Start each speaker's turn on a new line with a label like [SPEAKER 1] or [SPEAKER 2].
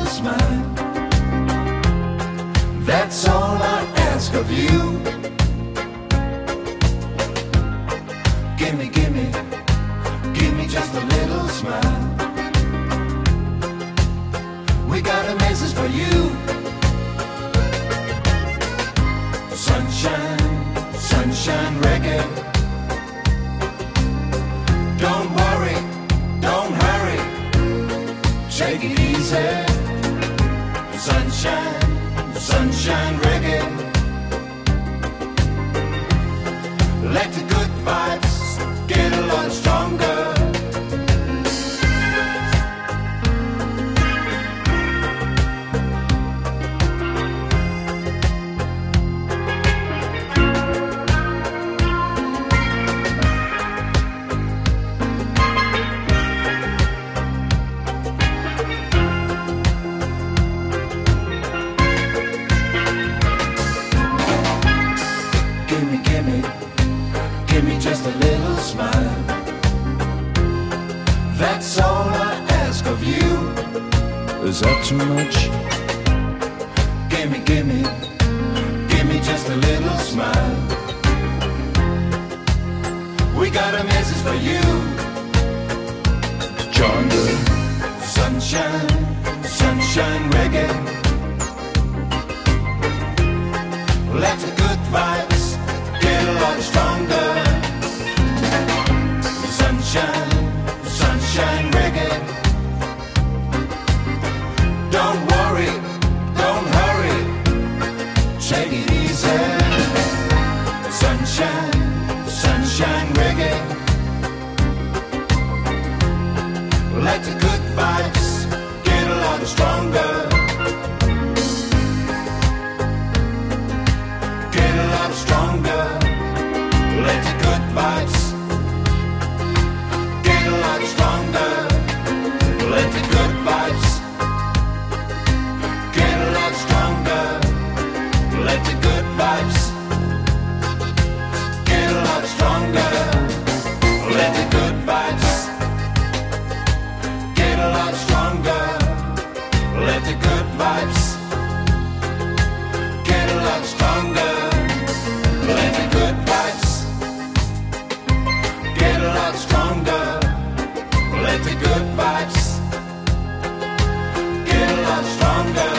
[SPEAKER 1] little smile. That's all I ask of you. Gimme, gimme, gimme just a little smile. We got a message for you. Sunshine, sunshine reggae. Don't worry, don't hurry, take it easy. Sunshine, sunshine reggae. Let the good vibes get a lot stronger. Gimme, gimme, gimme just a little smile. That's all I ask of you.
[SPEAKER 2] Is that too much?
[SPEAKER 1] Gimme, gimme, gimme just a little smile. We got a message for you.
[SPEAKER 2] Jungle.
[SPEAKER 1] Sunshine, sunshine reggae. Let the good vibes get a lot stronger. Sunshine, sunshine reggae. Don't worry, don't hurry, take it easy. Sunshine, sunshine reggae. Let the good vibes get a lot stronger. Get a lot stronger. Let the good vibes get a lot stronger. Let the good vibes get a lot stronger. Let the good vibes get a lot stronger. Let the good vibes get a lot stronger. Let the good vibes get a lot stronger. Let the good vibes get a lot stronger. Let the good vibes get a lot stronger.